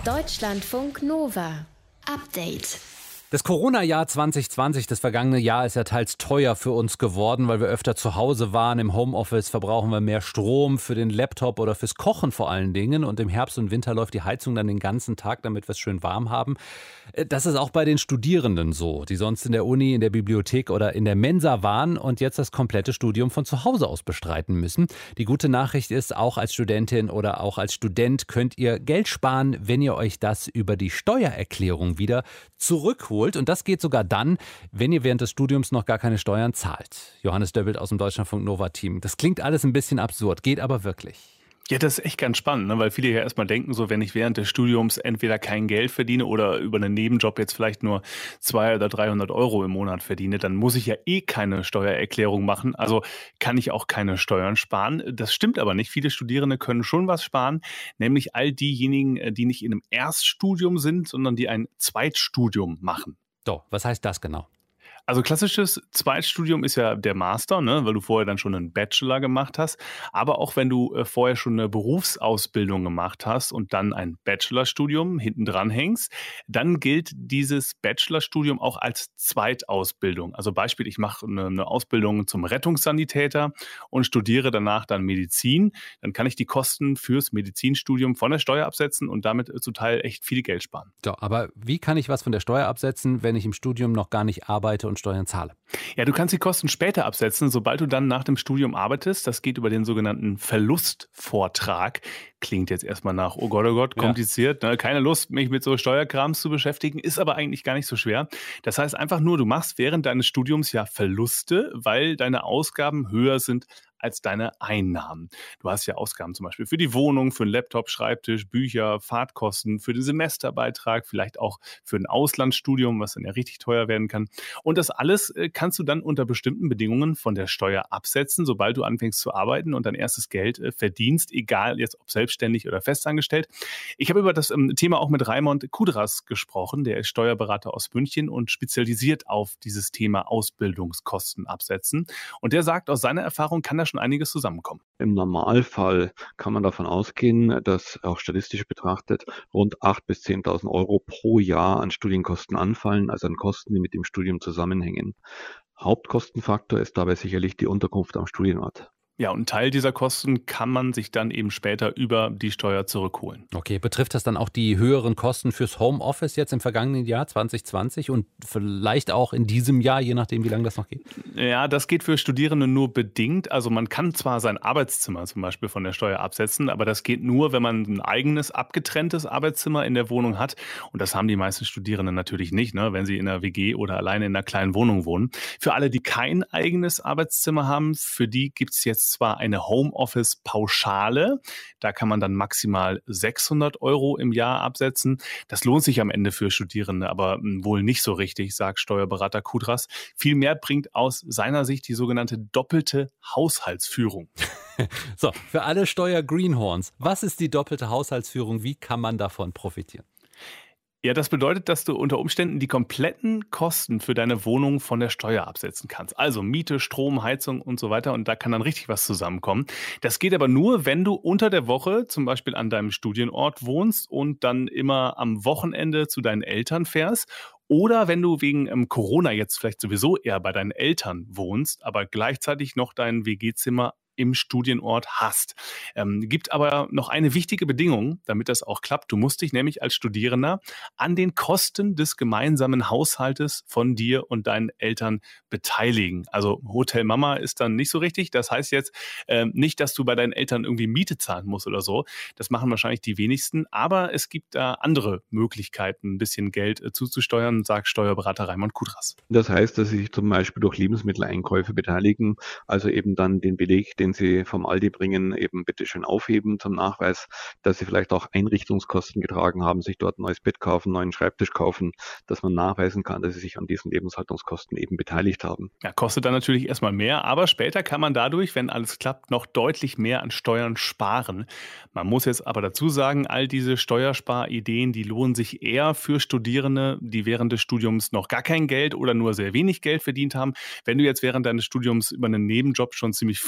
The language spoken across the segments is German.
Deutschlandfunk Nova. Update. Das Corona-Jahr 2020, das vergangene Jahr, ist ja teils teuer für uns geworden, weil wir öfter zu Hause waren. Im Homeoffice verbrauchen wir mehr Strom für den Laptop oder fürs Kochen vor allen Dingen. Und im Herbst und Winter läuft die Heizung dann den ganzen Tag, damit wir es schön warm haben. Das ist auch bei den Studierenden so, die sonst in der Uni, in der Bibliothek oder in der Mensa waren und jetzt das komplette Studium von zu Hause aus bestreiten müssen. Die gute Nachricht ist, auch als Studentin oder auch als Student könnt ihr Geld sparen, wenn ihr euch das über die Steuererklärung wieder zurückholt. Und das geht sogar dann, wenn ihr während des Studiums noch gar keine Steuern zahlt. Johannes Döbbelt aus dem Deutschlandfunk Nova Team. Das klingt alles ein bisschen absurd, geht aber wirklich. Ja, das ist echt ganz spannend, ne? Weil viele ja erstmal denken, so wenn ich während des Studiums entweder kein Geld verdiene oder über einen Nebenjob jetzt vielleicht nur 200 oder 300 Euro im Monat verdiene, dann muss ich ja eh keine Steuererklärung machen, also kann ich auch keine Steuern sparen. Das stimmt aber nicht. Viele Studierende können schon was sparen, nämlich all diejenigen, die nicht in einem Erststudium sind, sondern die ein Zweitstudium machen. So, was heißt das genau? Also klassisches Zweitstudium ist ja der Master, ne, weil du vorher dann schon einen Bachelor gemacht hast. Aber auch wenn du vorher schon eine Berufsausbildung gemacht hast und dann ein Bachelorstudium hinten dran hängst, dann gilt dieses Bachelorstudium auch als Zweitausbildung. Also Beispiel, ich mache eine Ausbildung zum Rettungssanitäter und studiere danach dann Medizin. Dann kann ich die Kosten fürs Medizinstudium von der Steuer absetzen und damit zum Teil echt viel Geld sparen. So, aber wie kann ich was von der Steuer absetzen, wenn ich im Studium noch gar nicht arbeite und Steuern zahle? Ja, du kannst die Kosten später absetzen, sobald du dann nach dem Studium arbeitest. Das geht über den sogenannten Verlustvortrag. Klingt jetzt erstmal nach, oh Gott, kompliziert. Ne? Keine Lust, mich mit so Steuerkrams zu beschäftigen, ist aber eigentlich gar nicht so schwer. Das heißt einfach nur, du machst während deines Studiums ja Verluste, weil deine Ausgaben höher sind als deine Einnahmen. Du hast ja Ausgaben zum Beispiel für die Wohnung, für einen Laptop, Schreibtisch, Bücher, Fahrtkosten, für den Semesterbeitrag, vielleicht auch für ein Auslandsstudium, was dann ja richtig teuer werden kann. Und das alles kannst du dann unter bestimmten Bedingungen von der Steuer absetzen, sobald du anfängst zu arbeiten und dein erstes Geld verdienst, egal jetzt ob selbstständig oder festangestellt. Ich habe über das Thema auch mit Raimond Kudras gesprochen, der ist Steuerberater aus München und spezialisiert auf dieses Thema Ausbildungskosten absetzen. Und der sagt, aus seiner Erfahrung kann da schon einiges zusammenkommen. Im Normalfall kann man davon ausgehen, dass auch statistisch betrachtet rund 8.000 bis 10.000 Euro pro Jahr an Studienkosten anfallen, also an Kosten, die mit dem Studium zusammenhängen. Hauptkostenfaktor ist dabei sicherlich die Unterkunft am Studienort. Ja, und einen Teil dieser Kosten kann man sich dann eben später über die Steuer zurückholen. Okay, betrifft das dann auch die höheren Kosten fürs Homeoffice jetzt im vergangenen Jahr 2020 und vielleicht auch in diesem Jahr, je nachdem, wie lange das noch geht? Ja, das geht für Studierende nur bedingt. Also man kann zwar sein Arbeitszimmer zum Beispiel von der Steuer absetzen, aber das geht nur, wenn man ein eigenes, abgetrenntes Arbeitszimmer in der Wohnung hat. Und das haben die meisten Studierenden natürlich nicht, ne, wenn sie in einer WG oder alleine in einer kleinen Wohnung wohnen. Für alle, die kein eigenes Arbeitszimmer haben, für die gibt es jetzt zwar eine Homeoffice-Pauschale, da kann man dann maximal 600 Euro im Jahr absetzen. Das lohnt sich am Ende für Studierende, aber wohl nicht so richtig, sagt Steuerberater Kudras. Vielmehr bringt aus seiner Sicht die sogenannte doppelte Haushaltsführung. So, für alle Steuer-Greenhorns, was ist die doppelte Haushaltsführung? Wie kann man davon profitieren? Ja, das bedeutet, dass du unter Umständen die kompletten Kosten für deine Wohnung von der Steuer absetzen kannst. Also Miete, Strom, Heizung und so weiter. Und da kann dann richtig was zusammenkommen. Das geht aber nur, wenn du unter der Woche zum Beispiel an deinem Studienort wohnst und dann immer am Wochenende zu deinen Eltern fährst. Oder wenn du wegen Corona jetzt vielleicht sowieso eher bei deinen Eltern wohnst, aber gleichzeitig noch dein WG-Zimmer im Studienort hast. Gibt aber noch eine wichtige Bedingung, damit das auch klappt. Du musst dich nämlich als Studierender an den Kosten des gemeinsamen Haushaltes von dir und deinen Eltern beteiligen. Also Hotel Mama ist dann nicht so richtig. Das heißt jetzt nicht, dass du bei deinen Eltern irgendwie Miete zahlen musst oder so. Das machen wahrscheinlich die wenigsten. Aber es gibt da andere Möglichkeiten, ein bisschen Geld zuzusteuern, sagt Steuerberater Raimond Kudras. Das heißt, dass sie sich zum Beispiel durch Lebensmitteleinkäufe beteiligen, also eben dann den Beleg, den sie vom Aldi bringen, eben bitteschön aufheben zum Nachweis, dass sie vielleicht auch Einrichtungskosten getragen haben, sich dort ein neues Bett kaufen, einen neuen Schreibtisch kaufen, dass man nachweisen kann, dass sie sich an diesen Lebenshaltungskosten eben beteiligt haben. Ja, kostet dann natürlich erstmal mehr, aber später kann man dadurch, wenn alles klappt, noch deutlich mehr an Steuern sparen. Man muss jetzt aber dazu sagen, all diese Steuersparideen, die lohnen sich eher für Studierende, die während des Studiums noch gar kein Geld oder nur sehr wenig Geld verdient haben. Wenn du jetzt während deines Studiums über einen Nebenjob schon ziemlich viel verdienst,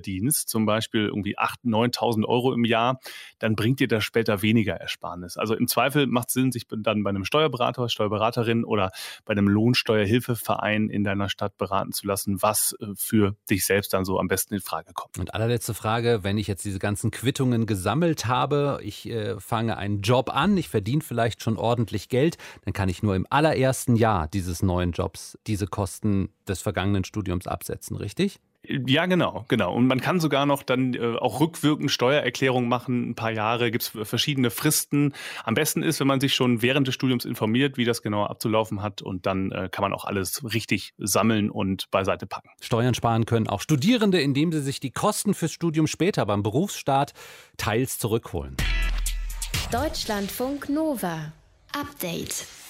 verdienst, zum Beispiel irgendwie 8.000, 9.000 Euro im Jahr, dann bringt dir das später weniger Ersparnis. Also im Zweifel macht es Sinn, sich dann bei einem Steuerberater, Steuerberaterin oder bei einem Lohnsteuerhilfeverein in deiner Stadt beraten zu lassen, was für dich selbst dann so am besten in Frage kommt. Und allerletzte Frage, wenn ich jetzt diese ganzen Quittungen gesammelt habe, ich fange einen Job an, ich verdiene vielleicht schon ordentlich Geld, dann kann ich nur im allerersten Jahr dieses neuen Jobs diese Kosten des vergangenen Studiums absetzen, richtig? Ja, genau. Und man kann sogar noch dann auch rückwirkend Steuererklärung machen. Ein paar Jahre gibt es verschiedene Fristen. Am besten ist, wenn man sich schon während des Studiums informiert, wie das genau abzulaufen hat. Und dann kann man auch alles richtig sammeln und beiseite packen. Steuern sparen können auch Studierende, indem sie sich die Kosten fürs Studium später beim Berufsstart teils zurückholen. Deutschlandfunk Nova. Update.